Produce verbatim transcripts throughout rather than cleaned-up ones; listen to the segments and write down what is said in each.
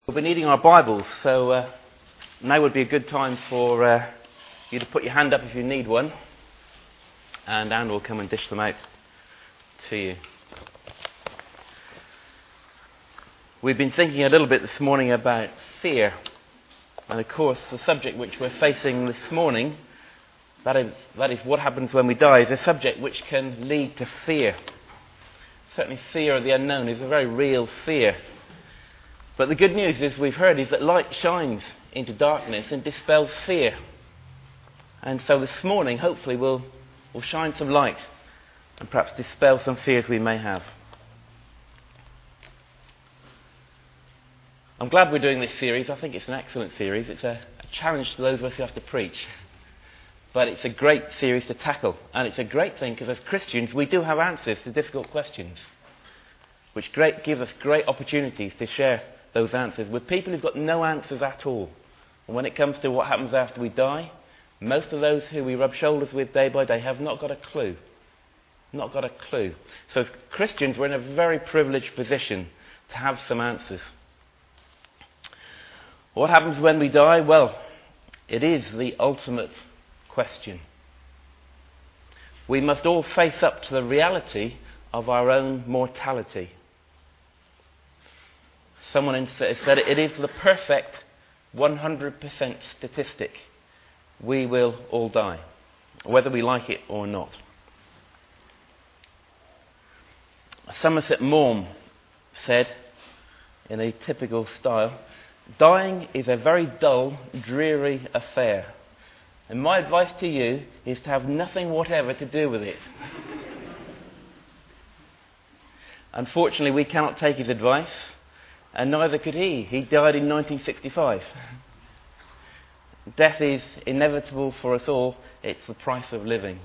We've been reading our Bibles, so uh, now would be a good time for uh, you to put your hand up if you need one, and Anne will come and dish them out to you. We've been thinking a little bit this morning about fear, and of course the subject which we're facing this morning, that is, that is what happens when we die, is a subject which can lead to fear. Certainly fear of the unknown is a very real fear. But the good news, as we've heard, is that light shines into darkness and dispels fear. And so this morning, hopefully, we'll, we'll shine some light and perhaps dispel some fears we may have. I'm glad we're doing this series. I think it's an excellent series. It's a, a challenge to those of us who have to preach. But it's a great series to tackle. And it's a great thing because as Christians, we do have answers to difficult questions, which great, give us great opportunities to share those answers with people who've got no answers at all. And when it comes to what happens after we die, most of those who we rub shoulders with day by day have not got a clue. Not got a clue. So as Christians, we're in a very privileged position to have some answers. What happens when we die? Well, it is the ultimate question. We must all face up to the reality of our own mortality. Someone said it is the perfect one hundred percent statistic. We will all die, whether we like it or not. Somerset Maugham said, in a typical style, dying is a very dull, dreary affair. And my advice to you is to have nothing whatever to do with it. Unfortunately, we cannot take his advice. And neither could he. He died in nineteen sixty-five. Death is inevitable for us all. It's the price of living.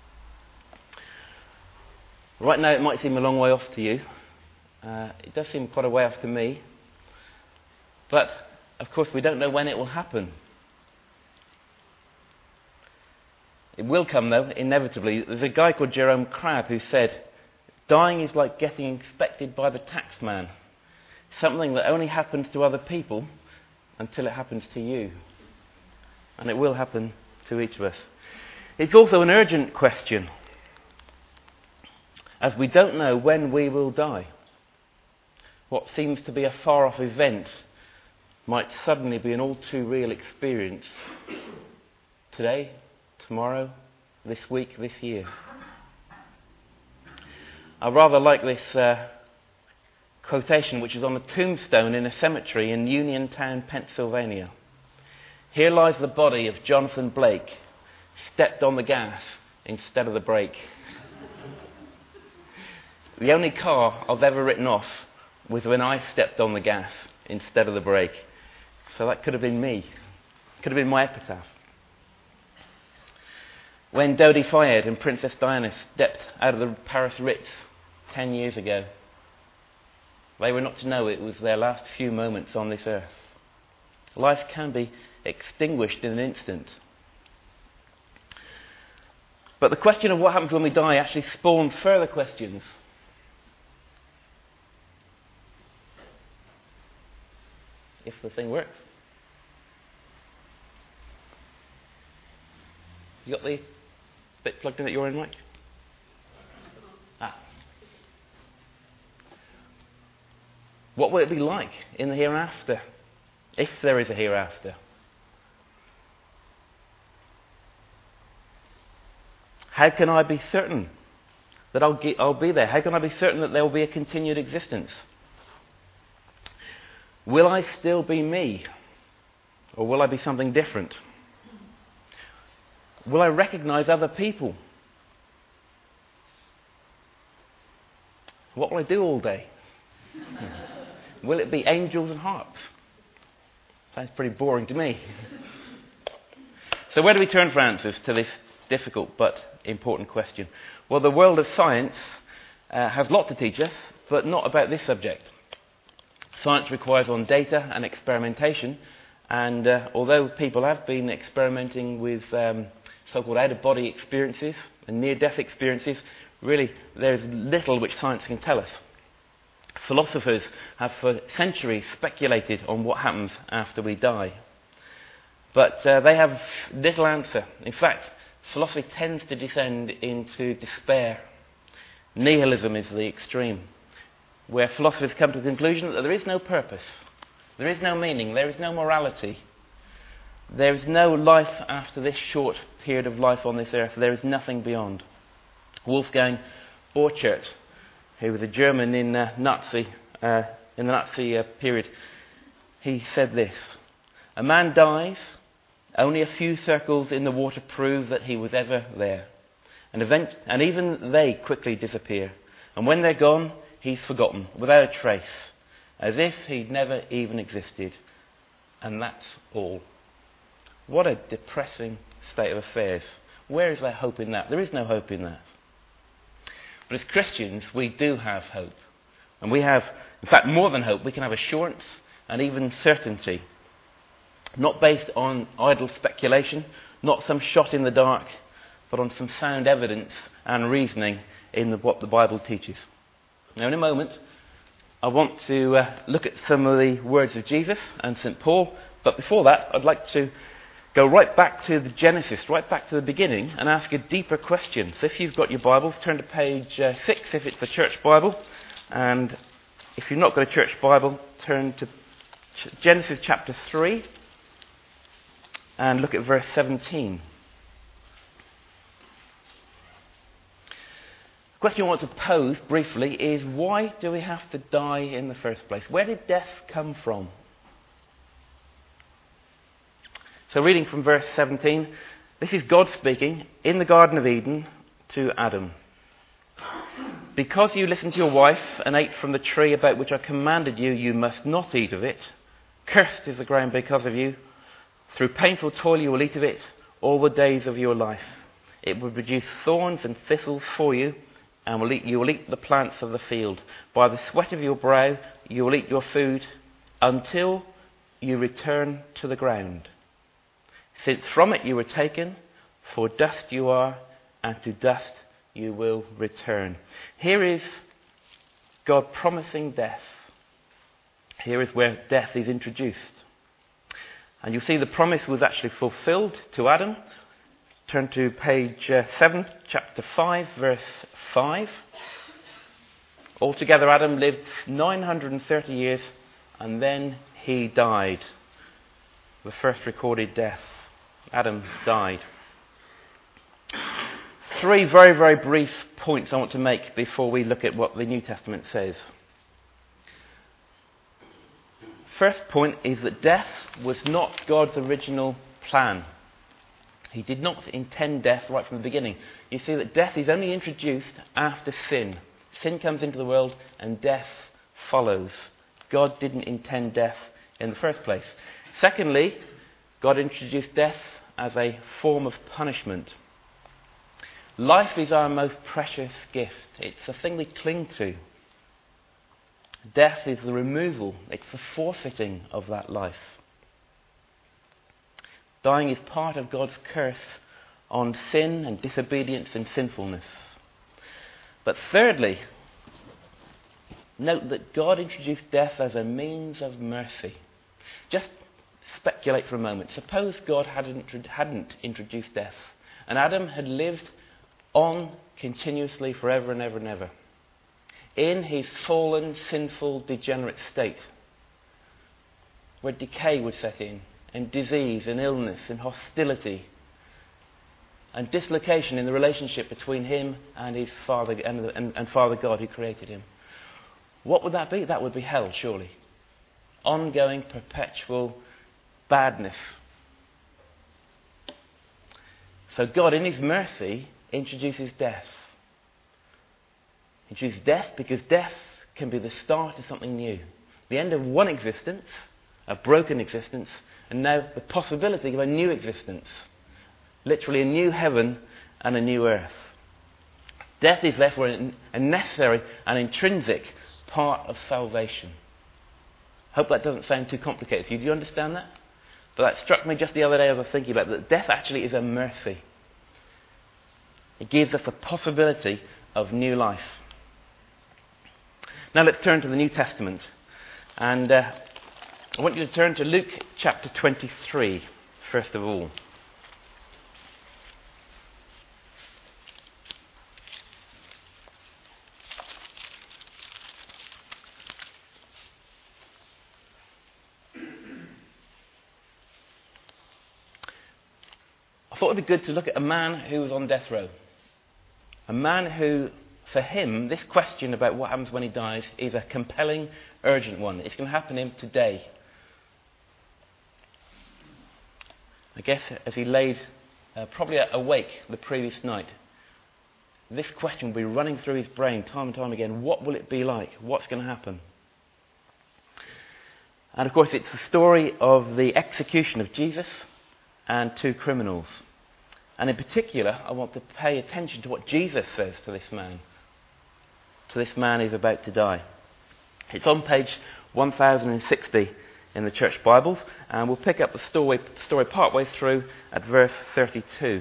Right now it might seem a long way off to you. Uh, it does seem quite a way off to me. But, of course, we don't know when it will happen. It will come, though, inevitably. There's a guy called Jerome Crabb who said, dying is like getting inspected by the tax man. Something that only happens to other people until it happens to you. And it will happen to each of us. It's also an urgent question, as we don't know when we will die. What seems to be a far-off event might suddenly be an all-too-real experience today, tomorrow, this week, this year. I rather like this uh, quotation which is on a tombstone in a cemetery in Uniontown, Pennsylvania. Here lies the body of Jonathan Blake, stepped on the gas instead of the brake. The only car I've ever written off was when I stepped on the gas instead of the brake. So that could have been me. Could have been my epitaph. When Dodi Fayed and Princess Diana stepped out of the Paris Ritz ten years ago, they were not to know it was their last few moments on this earth. Life can be extinguished in an instant. But the question of what happens when we die actually spawned further questions. If the thing works. You got the bit plugged in at your end, Mike? Ah. What will it be like in the hereafter, if there is a hereafter? How can I be certain that I'll, get, I'll be there? How can I be certain that there will be a continued existence? Will I still be me? Or will I be something different? Will I recognize other people? What will I do all day? Will it be angels and harps? Sounds pretty boring to me. So where do we turn for answers to this difficult but important question? Well, the world of science uh, has a lot to teach us, but not about this subject. Science requires on data and experimentation, and uh, although people have been experimenting with um, so-called out-of-body experiences and near-death experiences, really there's little which science can tell us. Philosophers have for centuries speculated on what happens after we die. But uh, they have little answer. In fact, philosophy tends to descend into despair. Nihilism is the extreme, where philosophers come to the conclusion that there is no purpose, there is no meaning, there is no morality, there is no life after this short period of life on this earth, there is nothing beyond. Wolfgang Borchardt, who was a German in uh, Nazi uh, in the Nazi uh, period, he said this: "A man dies, only a few circles in the water prove that he was ever there. And, event- and even they quickly disappear. And when they're gone, he's forgotten, without a trace, as if he'd never even existed. And that's all." What a depressing state of affairs. Where is there hope in that? There is no hope in that. But as Christians, we do have hope. And we have, in fact, more than hope. We can have assurance and even certainty. Not based on idle speculation, not some shot in the dark, but on some sound evidence and reasoning in the, what the Bible teaches. Now, in a moment, I want to uh, look at some of the words of Jesus and Saint Paul. But before that, I'd like to go right back to the Genesis, right back to the beginning, and ask a deeper question. So if you've got your Bibles, turn to page uh, six if it's the church Bible. And if you've not got a church Bible, turn to ch- Genesis chapter three and look at verse seventeen. The question I want to pose briefly is, why do we have to die in the first place? Where did death come from? So reading from verse seventeen, this is God speaking in the Garden of Eden to Adam. "Because you listened to your wife and ate from the tree about which I commanded you, you must not eat of it. Cursed is the ground because of you. Through painful toil you will eat of it all the days of your life. It will produce thorns and thistles for you, and will eat, you will eat the plants of the field. By the sweat of your brow you will eat your food until you return to the ground. Since from it you were taken, for dust you are, and to dust you will return." Here is God promising death. Here is where death is introduced. And you'll see the promise was actually fulfilled to Adam. Turn to page uh, seven, chapter five, verse five. Altogether, Adam lived nine hundred thirty years, and then he died. The first recorded death. Adam died. Three very, very brief points I want to make before we look at what the New Testament says. First point is that death was not God's original plan. He did not intend death right from the beginning. You see that death is only introduced after sin. Sin comes into the world and death follows. God didn't intend death in the first place. Secondly, God introduced death as a form of punishment. Life is our most precious gift. It's the thing we cling to. Death is the removal, it's the forfeiting of that life. Dying is part of God's curse on sin and disobedience and sinfulness. But thirdly, note that God introduced death as a means of mercy. Just speculate for a moment. Suppose God hadn't, hadn't introduced death, and Adam had lived on continuously forever and ever and ever in his fallen, sinful, degenerate state, where decay would set in, and disease, and illness, and hostility, and dislocation in the relationship between him and his Father and, and, and Father God who created him. What would that be? That would be hell, surely. Ongoing, perpetual badness. So God, in his mercy, introduces death. He introduces death because death can be the start of something new. The end of one existence, a broken existence, and now the possibility of a new existence. Literally a new heaven and a new earth. Death is therefore a necessary and intrinsic part of salvation. Hope that doesn't sound too complicated to you. Do you understand that? But that struck me just the other day as I was thinking about it, that death actually is a mercy. It gives us a possibility of new life. Now let's turn to the New Testament. And uh, I want you to turn to Luke chapter twenty-three, first of all. I thought it would be good to look at a man who was on death row. A man who, for him, this question about what happens when he dies is a compelling, urgent one. It's going to happen to him today. I guess as he laid uh, probably awake the previous night, this question will be running through his brain time and time again. What will it be like? What's going to happen? And of course, it's the story of the execution of Jesus and two criminals. And in particular, I want to pay attention to what Jesus says to this man. To this man who's about to die. It's on page one thousand sixty in the church Bibles, and we'll pick up the story, story partway through at verse thirty-two.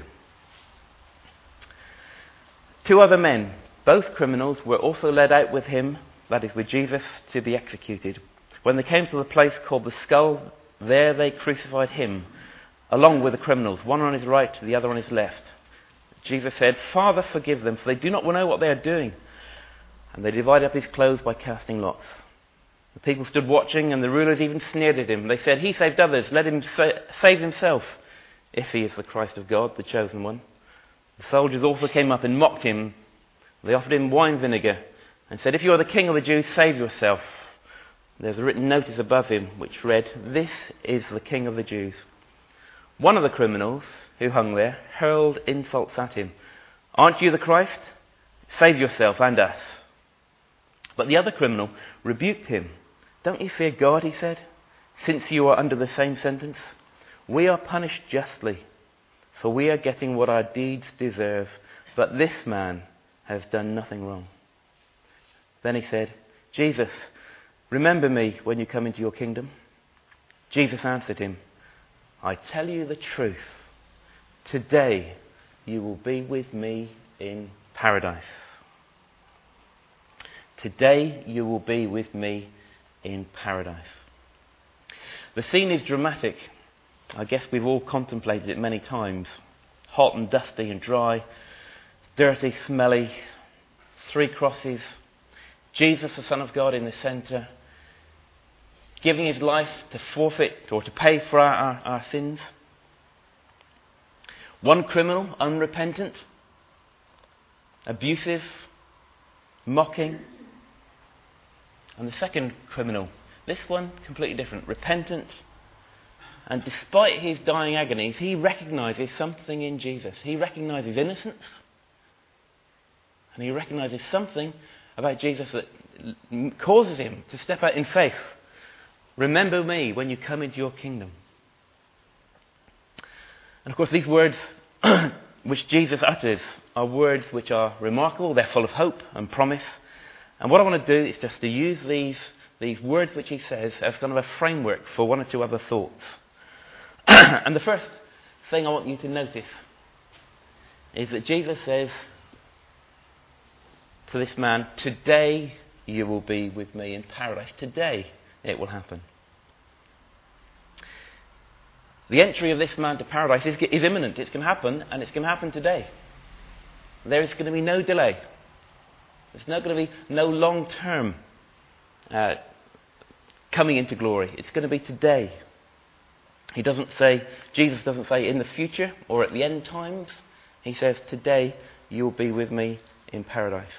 Two other men, both criminals, were also led out with him, that is with Jesus, to be executed. When they came to the place called the Skull, there they crucified him, along with the criminals, one on his right, the other on his left. Jesus said, "Father, forgive them, for they do not know what they are doing." And they divided up his clothes by casting lots. The people stood watching, and the rulers even sneered at him. They said, "He saved others, let him sa- save himself, if he is the Christ of God, the chosen one." The soldiers also came up and mocked him. They offered him wine vinegar and said, "If you are the king of the Jews, save yourself." There's a written notice above him which read, "This is the King of the Jews." One of the criminals who hung there hurled insults at him. "Aren't you the Christ? Save yourself and us." But the other criminal rebuked him. "Don't you fear God," he said, "since you are under the same sentence? We are punished justly, for we are getting what our deeds deserve, but this man has done nothing wrong." Then he said, "Jesus, remember me when you come into your kingdom." Jesus answered him, "I tell you the truth, today you will be with me in paradise." Today you will be with me in paradise. The scene is dramatic. I guess we've all contemplated it many times. Hot and dusty and dry, dirty, smelly, three crosses, Jesus the Son of God in the centre, giving his life to forfeit or to pay for our, our, our sins. One criminal, unrepentant, abusive, mocking. And the second criminal, this one completely different, repentant. And despite his dying agonies, he recognises something in Jesus. He recognises innocence. And he recognises something about Jesus that causes him to step out in faith. "Remember me when you come into your kingdom." And of course these words which Jesus utters are words which are remarkable. They're full of hope and promise. And what I want to do is just to use these, these words which he says as kind of a framework for one or two other thoughts. And the first thing I want you to notice is that Jesus says to this man, "Today you will be with me in paradise." Today it will happen. The entry of this man to paradise is, is imminent. It's going to happen, and it's going to happen today. There is going to be no delay. There's not going to be no long-term uh, coming into glory. It's going to be today. He doesn't say, Jesus doesn't say in the future or at the end times. He says, "Today you'll be with me in paradise."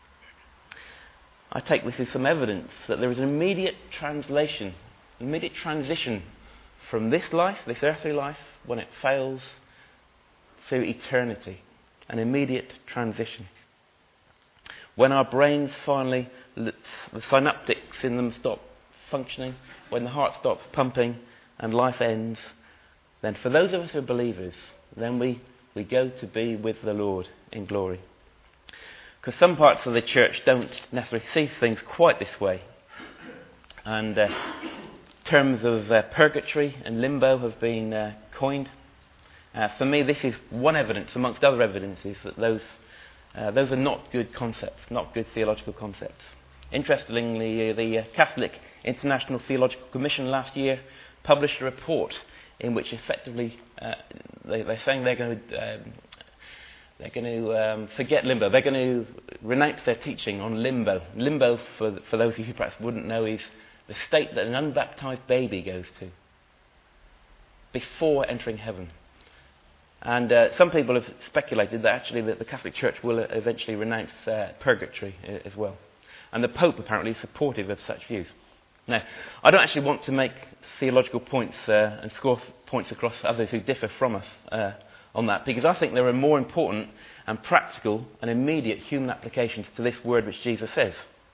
I take this as some evidence that there is an immediate translation, immediate transition from this life, this earthly life, when it fails, to eternity. An immediate transition. When our brains finally, the synaptics in them stop functioning, when the heart stops pumping and life ends, then for those of us who are believers, then we, we go to be with the Lord in glory. Because some parts of the church don't necessarily see things quite this way. And uh, terms of uh, purgatory and limbo have been uh, coined. Uh, for me, this is one evidence amongst other evidences that those uh, those are not good concepts, not good theological concepts. Interestingly, the uh, Catholic International Theological Commission last year published a report in which effectively uh, they, they're saying they're going to um, they're going to um, forget limbo. They're going to renounce their teaching on limbo. Limbo, for for those of you who perhaps wouldn't know, is the state that an unbaptized baby goes to before entering heaven. And uh, some people have speculated that actually the, the Catholic Church will eventually renounce uh, purgatory uh, as well. And the Pope apparently is supportive of such views. Now, I don't actually want to make theological points uh, and score points across others who differ from us uh, on that, because I think there are more important and practical and immediate human applications to this word which Jesus says.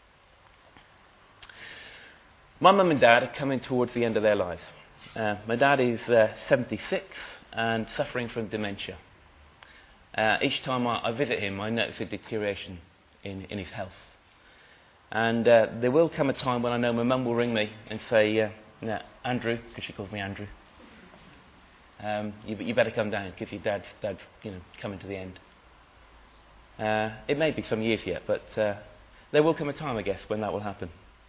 My mum and dad are coming towards the end of their lives. Uh, my dad is uh, seventy-six and suffering from dementia. Uh, each time I, I visit him, I notice a deterioration in, in his health. And uh, there will come a time when I know my mum will ring me and say, uh, no, Andrew, because she calls me Andrew, um, you, you better come down because your dad's, dad's you know, coming to the end. Uh, it may be some years yet, but uh, there will come a time, I guess, when that will happen.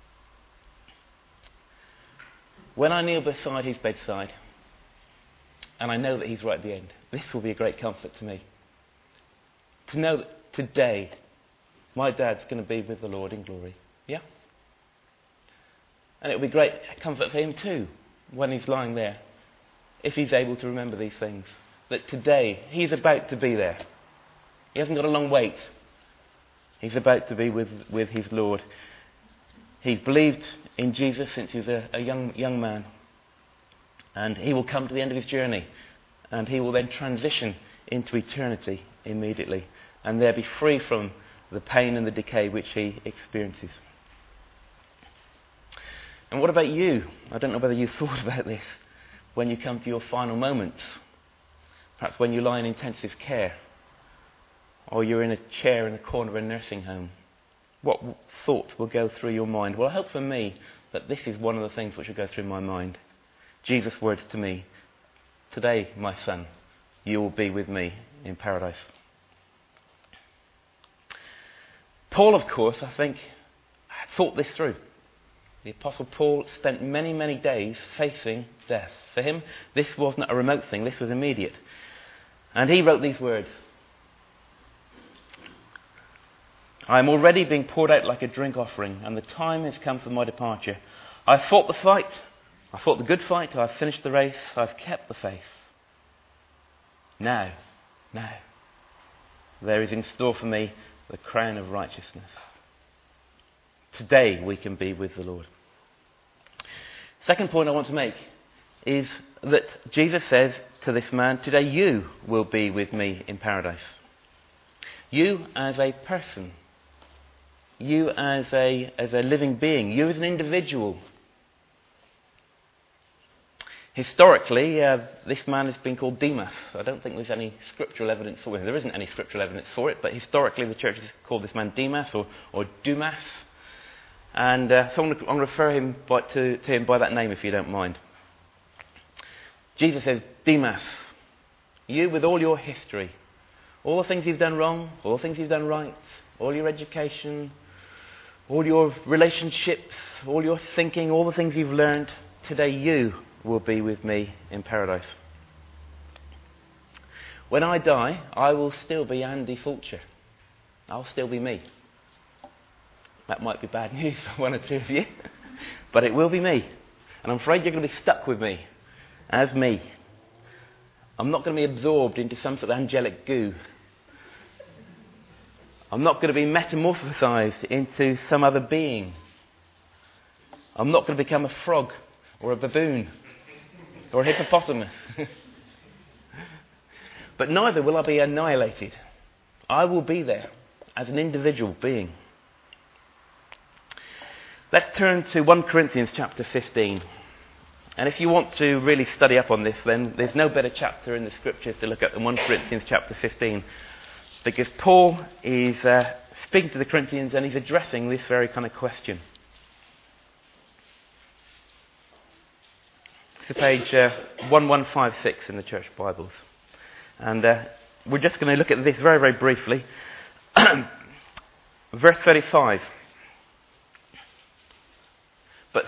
When I kneel beside his bedside, and I know that he's right at the end, this will be a great comfort to me. To know that today, my dad's going to be with the Lord in glory. Yeah? And it will be great comfort for him too, when he's lying there, if he's able to remember these things. That today, he's about to be there. He hasn't got a long wait. He's about to be with, with his Lord. He's believed in Jesus since he was a, a young young man. And he will come to the end of his journey. And he will then transition into eternity immediately. And there be free from the pain and the decay which he experiences. And what about you? I don't know whether you've thought about this when you come to your final moments. Perhaps when you lie in intensive care. Or you're in a chair in a corner of a nursing home. What thoughts will go through your mind? Well, I hope for me that this is one of the things which will go through my mind. Jesus' words to me, today, my son, you will be with me in paradise. Paul, of course, I think, thought this through. The Apostle Paul spent many, many days facing death. For him, this wasn't a remote thing, this was immediate. And he wrote these words, I am already being poured out like a drink offering, and the time has come for my departure. I have fought the fight. I fought the good fight. I have finished the race. I have kept the faith. Now, now, there is in store for me the crown of righteousness. Today we can be with the Lord. Second point I want to make is that Jesus says to this man, today you will be with me in paradise. You as a person. You as a as a living being. You as an individual. Historically, uh, this man has been called Demas. I don't think there's any scriptural evidence for it. There isn't any scriptural evidence for it, but historically the church has called this man Demas or, or Dumas. And uh, so I'm going to refer him by, to, to him by that name if you don't mind. Jesus says, Demas, you with all your history, all the things you've done wrong, all the things you've done right, all your education, all your relationships, all your thinking, all the things you've learned, today you will be with me in paradise. When I die, I will still be Andy Fulcher. I'll still be me. That might be bad news for one or two of you, but it will be me. And I'm afraid you're going to be stuck with me as me. I'm not going to be absorbed into some sort of angelic goo. I'm not going to be metamorphosized into some other being. I'm not going to become a frog or a baboon or a hippopotamus. But neither will I be annihilated. I will be there as an individual being. Let's turn to First Corinthians chapter fifteen. And if you want to really study up on this, then there's no better chapter in the scriptures to look at than First Corinthians chapter fifteen. Because Paul is uh, speaking to the Corinthians and he's addressing this very kind of question. It's page uh, eleven fifty-six in the church Bibles. And uh, we're just going to look at this very, very briefly. Verse thirty-five.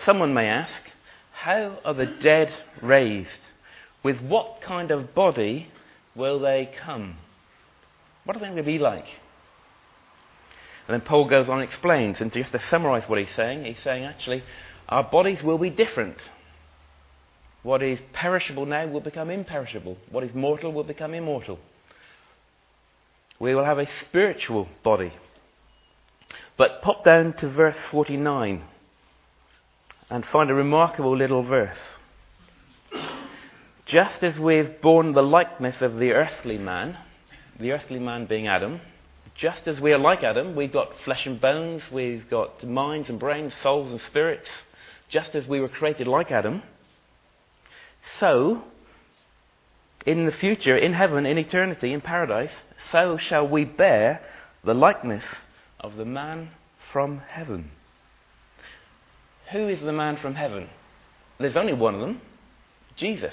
someone may ask, how are the dead raised? With what kind of body will they come? What are they going to be like? And then Paul goes on and explains, and just to summarise what he's saying, he's saying actually, our bodies will be different. What is perishable now will become imperishable. What is mortal will become immortal. We will have a spiritual body. But pop down to verse forty-nine and find a remarkable little verse. Just as we've borne the likeness of the earthly man, the earthly man being Adam, just as we are like Adam, we've got flesh and bones, we've got minds and brains, souls and spirits, just as we were created like Adam, so, in the future, in heaven, in eternity, in paradise, so shall we bear the likeness of the man from heaven. Who is the man from heaven? There's only one of them, Jesus.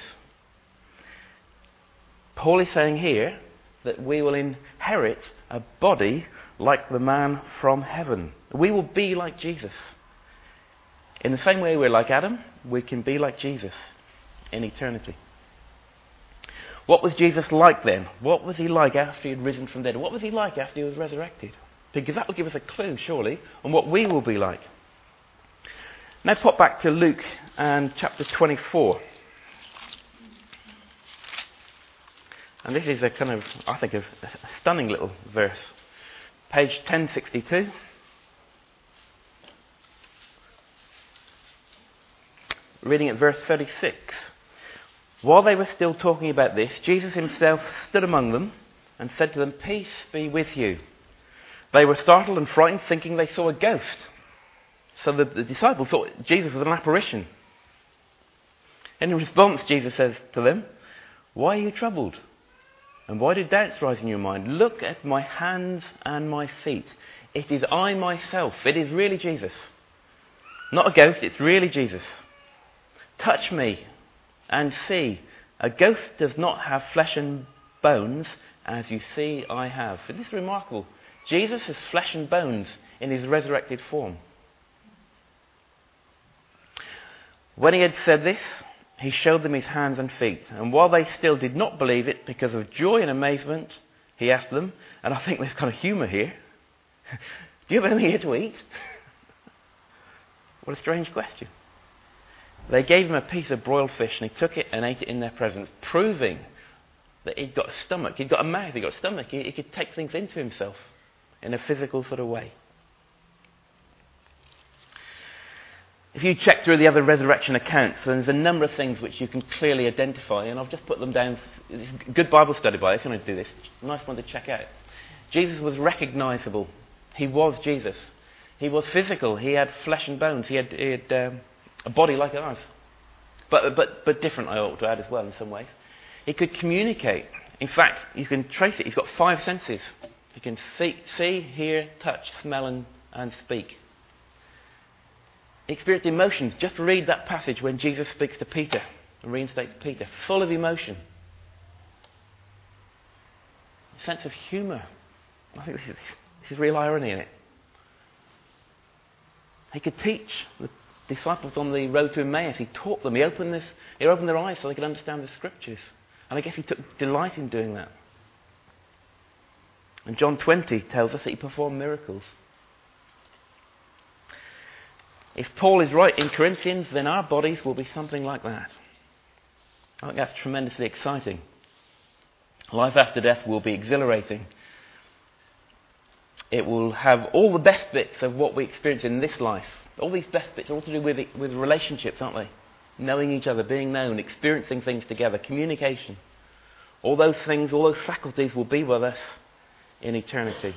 Paul is saying here that we will inherit a body like the man from heaven. We will be like Jesus. In the same way we're like Adam, we can be like Jesus in eternity. What was Jesus like then? What was he like after he had risen from the dead? What was he like after he was resurrected? Because that will give us a clue, surely, on what we will be like. Now pop back to Luke and chapter twenty-four. And this is a kind of, I think, a stunning little verse. Page ten sixty-two. Reading at verse thirty-six. While they were still talking about this, Jesus himself stood among them and said to them, "Peace be with you." They were startled and frightened, thinking they saw a ghost. So the, the disciples thought Jesus was an apparition. In response, Jesus says to them, "Why are you troubled? And why do doubts rise in your mind? Look at my hands and my feet. It is I myself. It is really Jesus. Not a ghost, it's really Jesus. Touch me and see. A ghost does not have flesh and bones, as you see I have." Isn't this remarkable? Jesus has flesh and bones in his resurrected form. When he had said this, he showed them his hands and feet. And while they still did not believe it, because of joy and amazement, he asked them, and I think there's kind of humour here, "Do you have anything here to eat?" What a strange question. They gave him a piece of broiled fish, and he took it and ate it in their presence, proving that he'd got a stomach, he'd got a mouth, he'd got a stomach, he, he could take things into himself in a physical sort of way. If you check through the other resurrection accounts, there's a number of things which you can clearly identify, and I've just put them down. It's a good Bible study by if you want to do this. Nice one to check out. Jesus was recognisable. He was Jesus. He was physical. He had flesh and bones. He had, he had um, a body like ours. But, but, but different, I ought to add as well, in some ways. He could communicate. In fact, you can trace it. He's got five senses. He can see, see hear, touch, smell, and, and speak. He experienced emotions. Just read that passage when Jesus speaks to Peter and reinstates Peter. Full of emotion. A sense of humour. I think this is, this is real irony in it. He could teach the disciples on the road to Emmaus. He taught them. He opened, this, he opened their eyes so they could understand the scriptures. And I guess he took delight in doing that. And John twenty tells us that he performed miracles. If Paul is right in Corinthians, then our bodies will be something like that. I think that's tremendously exciting. Life after death will be exhilarating. It will have all the best bits of what we experience in this life. All these best bits are all to do with, with relationships, aren't they? Knowing each other, being known, experiencing things together, communication. All those things, all those faculties will be with us in eternity.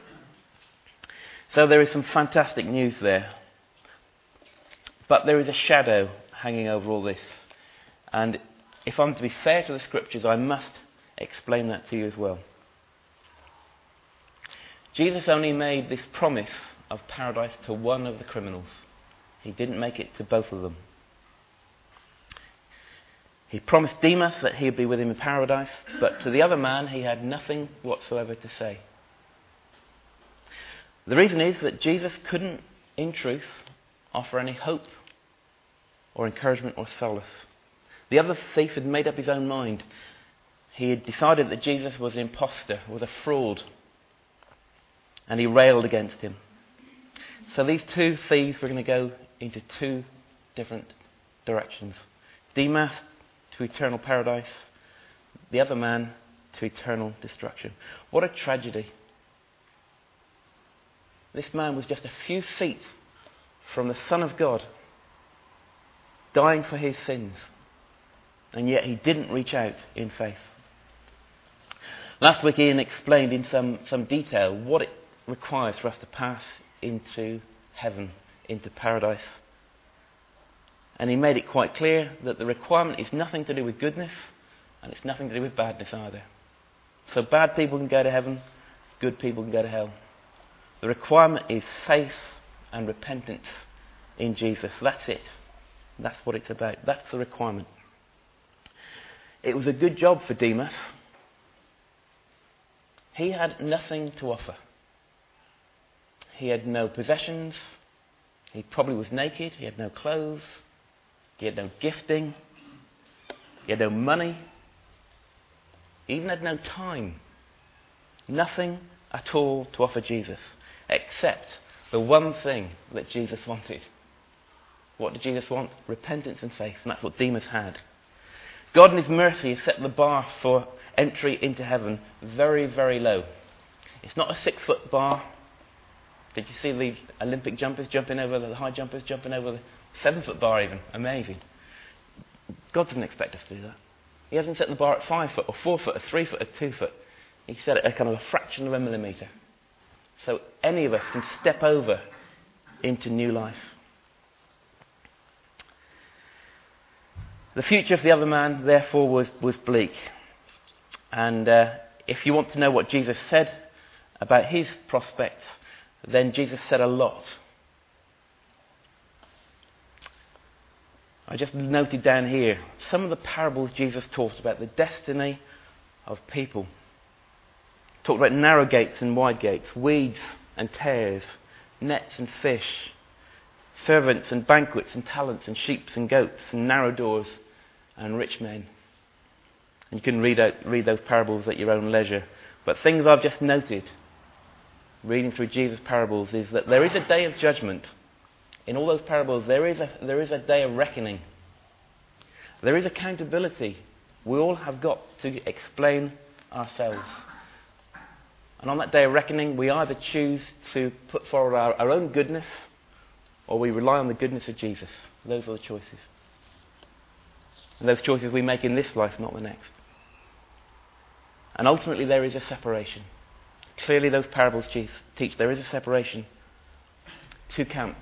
So there is some fantastic news there. But there is a shadow hanging over all this. And if I'm to be fair to the scriptures, I must explain that to you as well. Jesus only made this promise of paradise to one of the criminals. He didn't make it to both of them. He promised Demas that he would be with him in paradise, but to the other man he had nothing whatsoever to say. The reason is that Jesus couldn't, in truth, offer any hope or encouragement or solace. The other thief had made up his own mind. He had decided that Jesus was an imposter, was a fraud, and he railed against him. So these two thieves were going to go into two different directions. Demas to eternal paradise, the other man to eternal destruction. What a tragedy. This man was just a few feet from the Son of God, dying for his sins, and yet he didn't reach out in faith. Last week Ian explained in some, some detail what it requires for us to pass into heaven, into paradise. And he made it quite clear that the requirement is nothing to do with goodness, and it's nothing to do with badness either. So bad people can go to heaven, good people can go to hell. The requirement is faith and repentance in Jesus. That's it. That's what it's about. That's the requirement. It was a good job for Demas. He had nothing to offer. He had no possessions. He probably was naked. He had no clothes. He had no gifting. He had no money. He even had no time. Nothing at all to offer Jesus, except the one thing that Jesus wanted. What did Jesus want? Repentance and faith. And that's what Demas had. God in his mercy has set the bar for entry into heaven very, very low. It's not a six-foot bar. Did you see the Olympic jumpers jumping over, the high jumpers jumping over the seven-foot bar even? Amazing. God doesn't expect us to do that. He hasn't set the bar at five foot or four foot or three foot or two foot. He set it at kind of a fraction of a millimetre. So any of us can step over into new life. The future of the other man, therefore, was, was bleak. And uh, if you want to know what Jesus said about his prospects, then Jesus said a lot. I just noted down here some of the parables Jesus taught about the destiny of people. Talked about narrow gates and wide gates, weeds and tares, nets and fish, servants and banquets and talents and sheep and goats and narrow doors and rich men. And you can read out, read those parables at your own leisure. But things I've just noted, reading through Jesus' parables, is that there is a day of judgment. In all those parables, there is a, there is a day of reckoning. There is accountability. We all have got to explain ourselves. And on that day of reckoning, we either choose to put forward our, our own goodness, or we rely on the goodness of Jesus. Those are the choices. And those choices we make in this life, not the next. And ultimately there is a separation. Clearly those parables teach there is a separation. Two camps.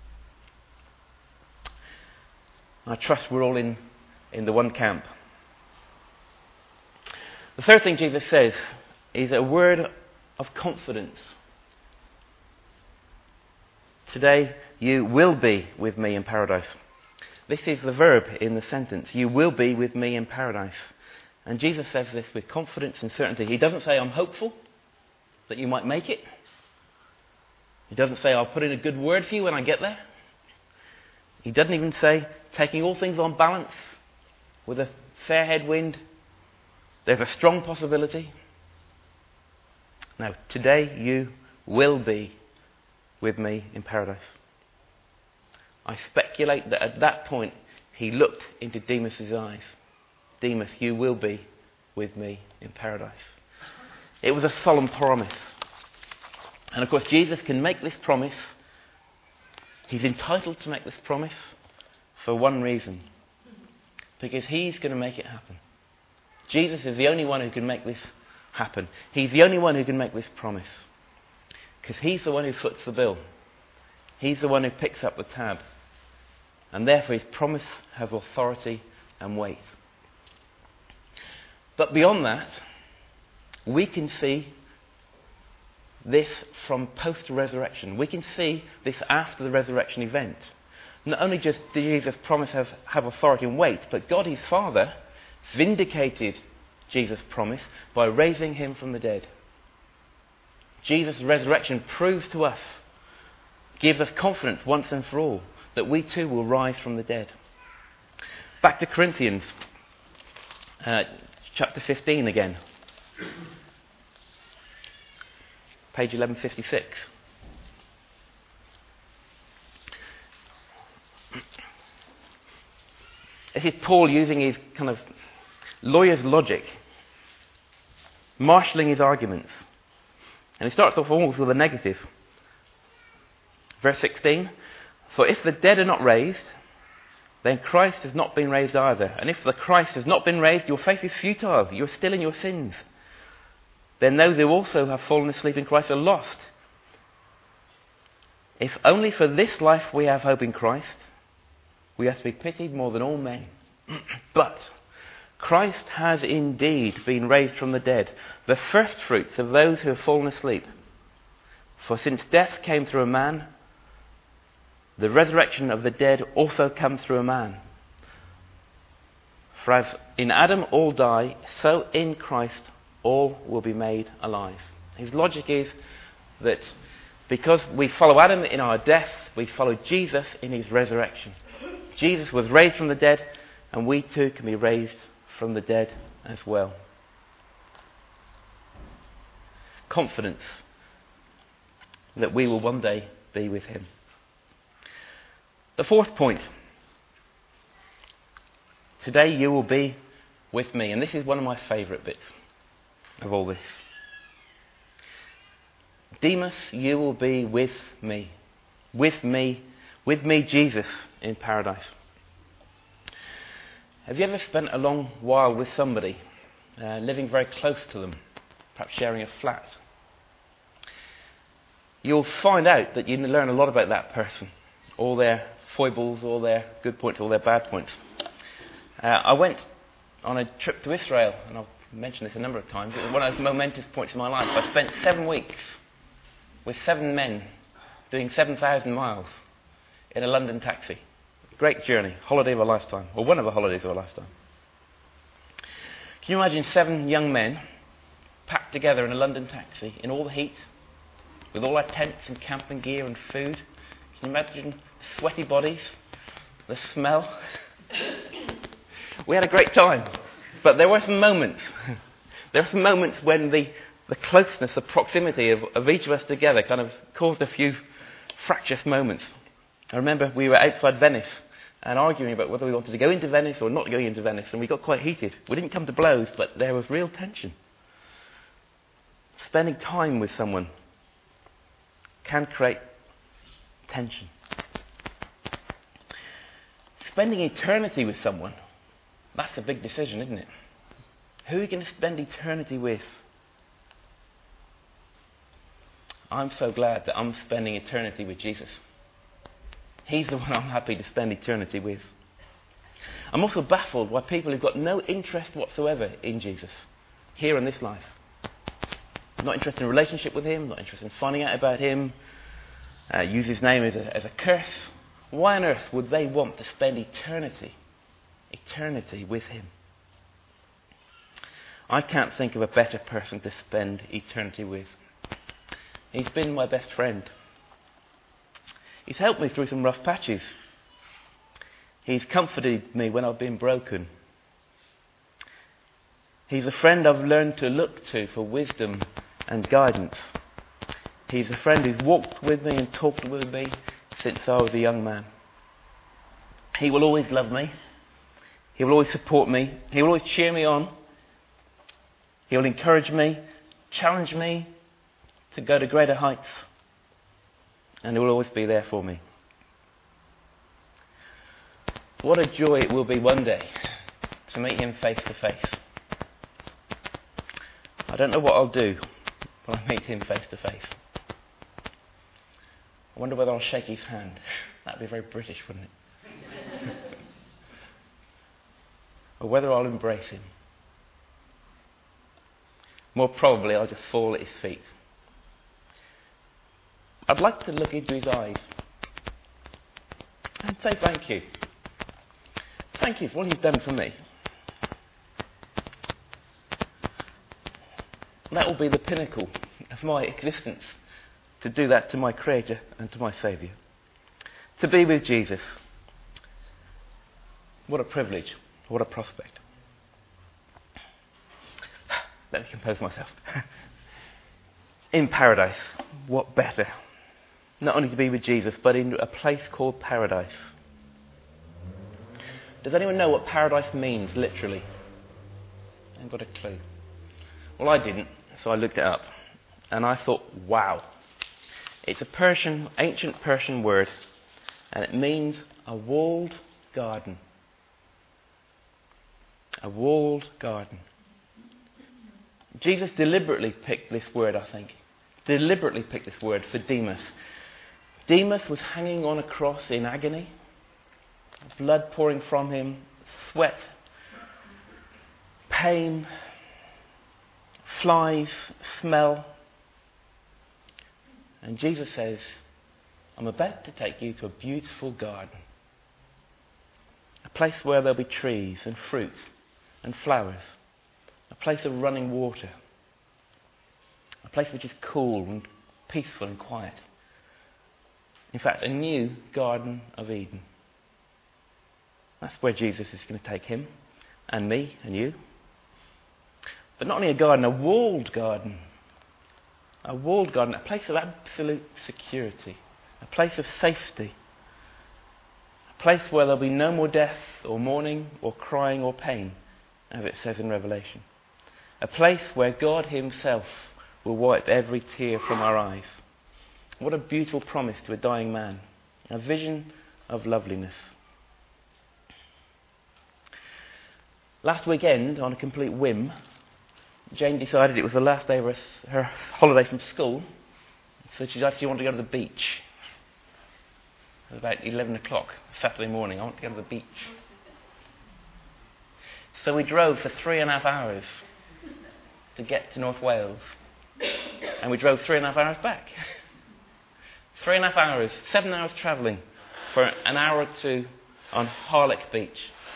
I trust we're all in, in the one camp. The third thing Jesus says is a word of confidence. Today you will be with me in paradise. This is the verb in the sentence. You will be with me in paradise. And Jesus says this with confidence and certainty. He doesn't say, I'm hopeful that you might make it. He doesn't say, I'll put in a good word for you when I get there. He doesn't even say, taking all things on balance, with a fair headwind, there's a strong possibility. Now, today you will be with me in paradise. I speculate that at that point he looked into Demas' eyes. Demas, you will be with me in paradise. It was a solemn promise. And of course Jesus can make this promise. He's entitled to make this promise for one reason. Because he's going to make it happen. Jesus is the only one who can make this happen. He's the only one who can make this promise. Because he's the one who foots the bill. He's the one who picks up the tab. And therefore his promise has authority and weight. But beyond that, we can see this from post-resurrection. We can see this after the resurrection event. Not only just did Jesus' promise have, have authority and weight, but God his Father vindicated Jesus' promise by raising him from the dead. Jesus' resurrection proves to us, gives us confidence once and for all, that we too will rise from the dead. Back to Corinthians, uh, chapter fifteen again. Page eleven fifty-six. This is Paul using his kind of lawyer's logic, marshalling his arguments. And he starts off almost with a negative. Verse sixteen, for if the dead are not raised, then Christ has not been raised either. And if the Christ has not been raised, your faith is futile. You're still in your sins. Then those who also have fallen asleep in Christ are lost. If only for this life we have hope in Christ, we have to be pitied more than all men. But Christ has indeed been raised from the dead, the first fruits of those who have fallen asleep. For since death came through a man, the resurrection of the dead also comes through a man. For as in Adam all die, so in Christ all will be made alive. His logic is that because we follow Adam in our death, we follow Jesus in his resurrection. Jesus was raised from the dead, and we too can be raised from the dead as well. Confidence that we will one day be with him. The fourth point. Today you will be with me. And this is one of my favourite bits of all this. Demas, you will be with me. With me. With me, Jesus, in paradise. Have you ever spent a long while with somebody, uh, living very close to them, perhaps sharing a flat? You'll find out that you learn a lot about that person, all their foibles, all their good points, all their bad points. Uh, I went on a trip to Israel, and I've mentioned this a number of times. It was one of those momentous points in my life. I spent seven weeks with seven men doing seven thousand miles in a London taxi. Great journey, holiday of a lifetime, or one of the holidays of a lifetime. Can you imagine seven young men packed together in a London taxi in all the heat, with all our tents and camping gear and food? Can you imagine the sweaty bodies, the smell? We had a great time, but there were some moments. There were some moments when the, the closeness, the proximity of, of each of us together kind of caused a few fractious moments. I remember we were outside Venice and arguing about whether we wanted to go into Venice or not going into Venice, and we got quite heated. We didn't come to blows, but there was real tension. Spending time with someone can create tension. Spending eternity with someone, that's a big decision, isn't it? Who are you going to spend eternity with? I'm so glad that I'm spending eternity with Jesus. He's the one I'm happy to spend eternity with. I'm also baffled why people who've got no interest whatsoever in Jesus, here in this life, not interested in a relationship with him, not interested in finding out about him, uh, use his name as a, as a curse. Why on earth would they want to spend eternity, eternity with him? I can't think of a better person to spend eternity with. He's been my best friend. He's helped me through some rough patches. He's comforted me when I've been broken. He's a friend I've learned to look to for wisdom and guidance. He's a friend who's walked with me and talked with me since I was a young man. He will always love me. He will always support me. He will always cheer me on. He will encourage me, challenge me to go to greater heights. And he will always be there for me. What a joy it will be one day to meet him face to face. I don't know what I'll do when I meet him face to face. I wonder whether I'll shake his hand. That'd be very British, wouldn't it? Or whether I'll embrace him. More probably I'll just fall at his feet. I'd like to look into his eyes and say thank you. Thank you for what you've done for me. That will be the pinnacle of my existence, to do that to my Creator and to my Saviour. To be with Jesus. What a privilege. What a prospect. Let me compose myself. In paradise, what better? Not only to be with Jesus, but in a place called paradise. Does anyone know what paradise means, literally? I haven't got a clue. Well, I didn't, so I looked it up. And I thought, wow. It's a Persian, ancient Persian word, and it means a walled garden. A walled garden. Jesus deliberately picked this word, I think. Deliberately picked this word for Demas. Demas was hanging on a cross in agony, blood pouring from him, sweat, pain, flies, smell. And Jesus says, I'm about to take you to a beautiful garden. A place where there'll be trees and fruit and flowers. A place of running water. A place which is cool and peaceful and quiet. In fact, a new Garden of Eden. That's where Jesus is going to take him and me and you. But not only a garden, a walled garden. A walled garden, a place of absolute security. A place of safety. A place where there'll be no more death or mourning or crying or pain, as it says in Revelation. A place where God himself will wipe every tear from our eyes. What a beautiful promise to a dying man. A vision of loveliness. Last weekend, on a complete whim, Jane decided it was the last day of her, her holiday from school, so she actually wanted to go to the beach. It was about eleven o'clock Saturday morning. I want to go to the beach. So we drove for three and a half hours to get to North Wales. And we drove three and a half hours back. Three and a half hours, seven hours travelling for an hour or two on Harlech Beach.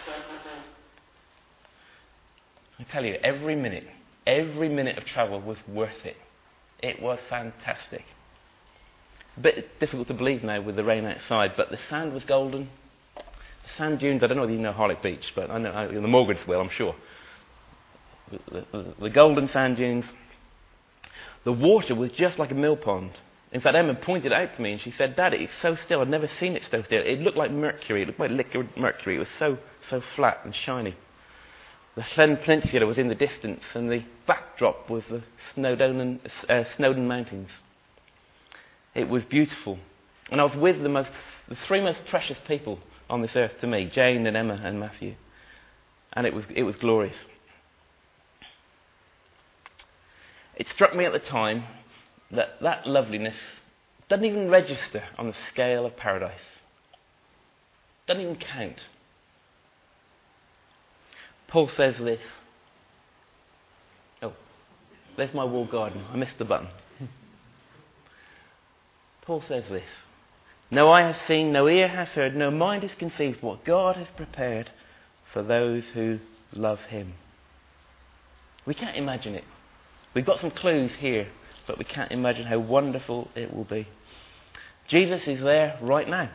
I tell you, every minute, every minute of travel was worth it. It was fantastic. A bit difficult to believe now with the rain outside, but the sand was golden. The sand dunes, I don't know whether you know Harlech Beach, but I know the Morgans will, I'm sure. The, the, the golden sand dunes. The water was just like a mill pond. In fact, Emma pointed it out to me and she said, Daddy, it's so still. I've never seen it so still. It looked like mercury. It looked like liquid mercury. It was so, so flat and shiny. The Llen Peninsula was in the distance and the backdrop was the Snowdon, uh, Snowdon Mountains. It was beautiful. And I was with the, most, the three most precious people on this earth to me, Jane and Emma and Matthew. And it was, it was glorious. It struck me at the time that that loveliness doesn't even register on the scale of paradise. Doesn't even count. Paul says this. Oh, there's my walled garden. I missed the button. Paul says this. No eye has seen, no ear has heard, no mind has conceived what God has prepared for those who love him. We can't imagine it. We've got some clues here, but we can't imagine how wonderful it will be. Jesus is there right now.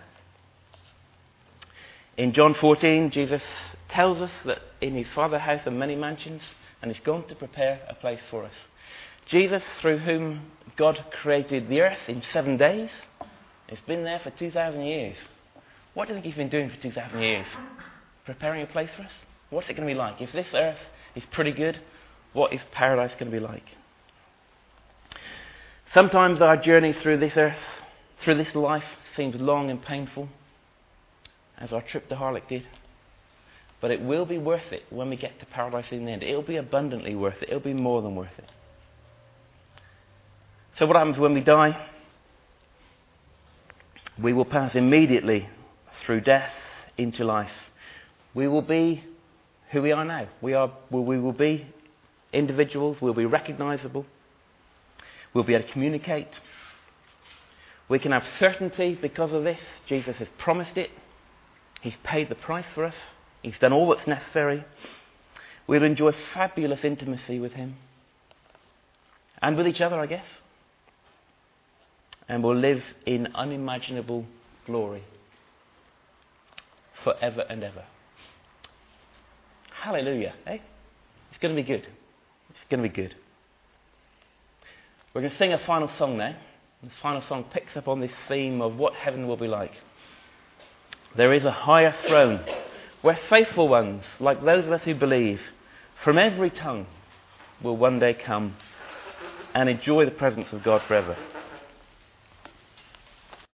In John fourteen, Jesus tells us that in his Father's house are many mansions, and he's gone to prepare a place for us. Jesus, through whom God created the earth in seven days, has been there for two thousand years. What do you think he's been doing for two thousand years? Preparing a place for us? What's it going to be like? If this earth is pretty good, what is paradise going to be like? Sometimes our journey through this earth, through this life, seems long and painful, as our trip to Harlech did. But it will be worth it when we get to paradise in the end. It'll be abundantly worth it. It'll be more than worth it. So what happens when we die? We will pass immediately through death into life. We will be who we are now. We are. We will be individuals. We'll be recognisable. We'll be able to communicate. We can have certainty because of this. Jesus has promised it. He's paid the price for us. He's done all that's necessary. We'll enjoy fabulous intimacy with him. And with each other, I guess. And we'll live in unimaginable glory. Forever and ever. Hallelujah, eh? It's going to be good. It's going to be good. We're going to sing a final song now. This final song picks up on this theme of what heaven will be like. There is a higher throne where faithful ones, like those of us who believe, from every tongue will one day come and enjoy the presence of God forever.